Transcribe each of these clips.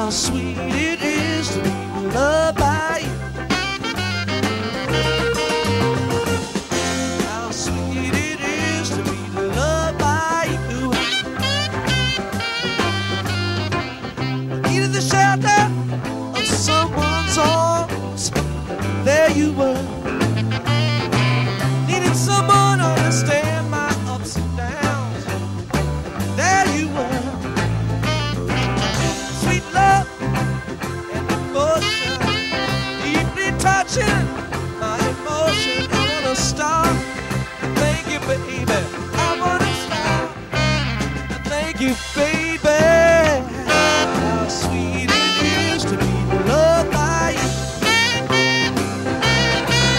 how sweet it is to be loved by you. How sweet it is to be loved by you. Needed the shelter of someone's arms. There you were. Needed someone to understand my ups and downs. There you were. Sweet love and devotion, deeply touching my emotion. I wanna stop. Thank you, baby. I wanna stop. Thank you, baby. How sweet it is to be loved by you.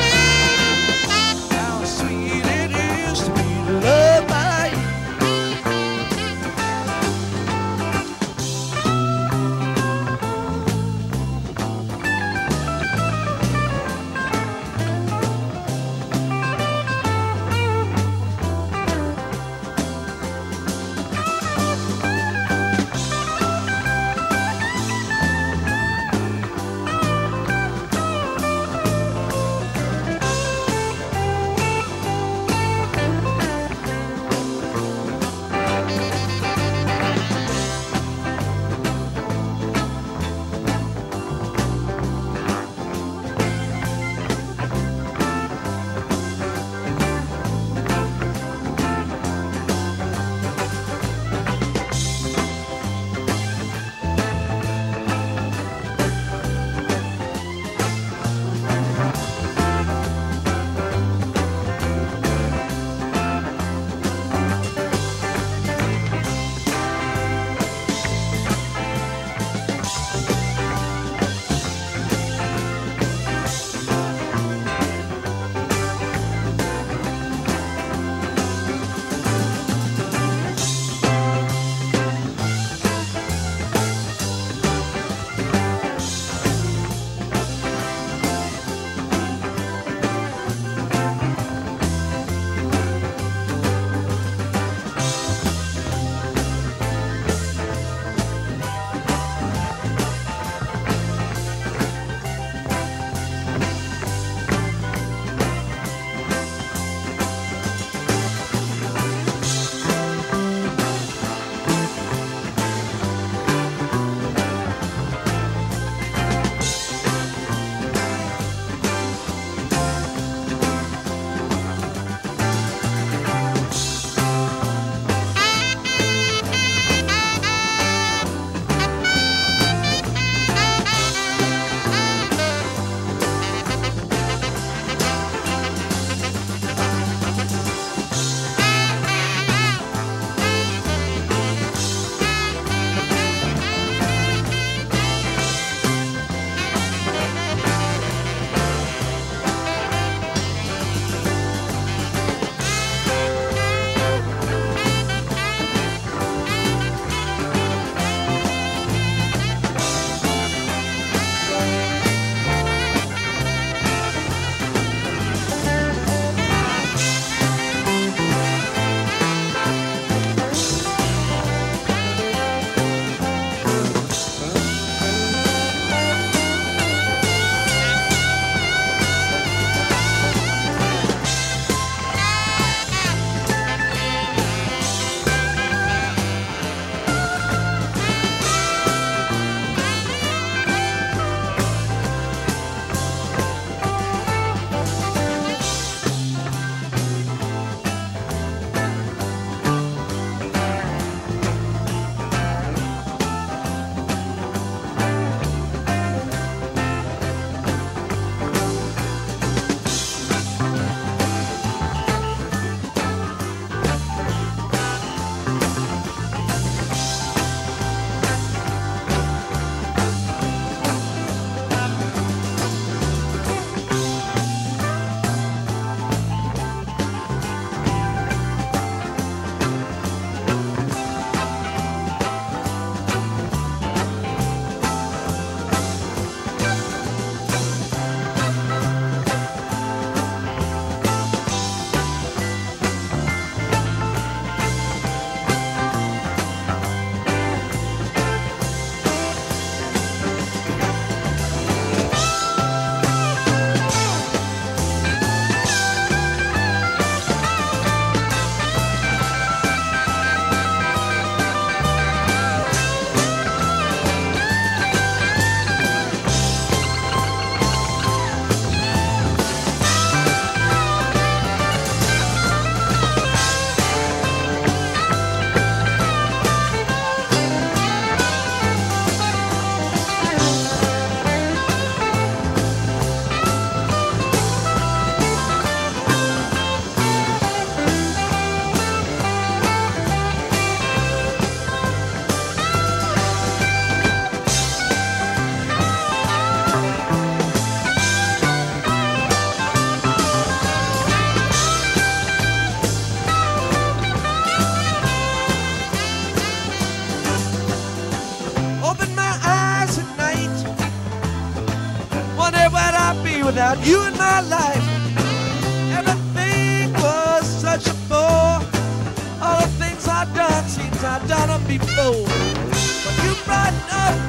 without you in my life, everything was such a bore. All the things I've done seems I've done them before. But you brighten up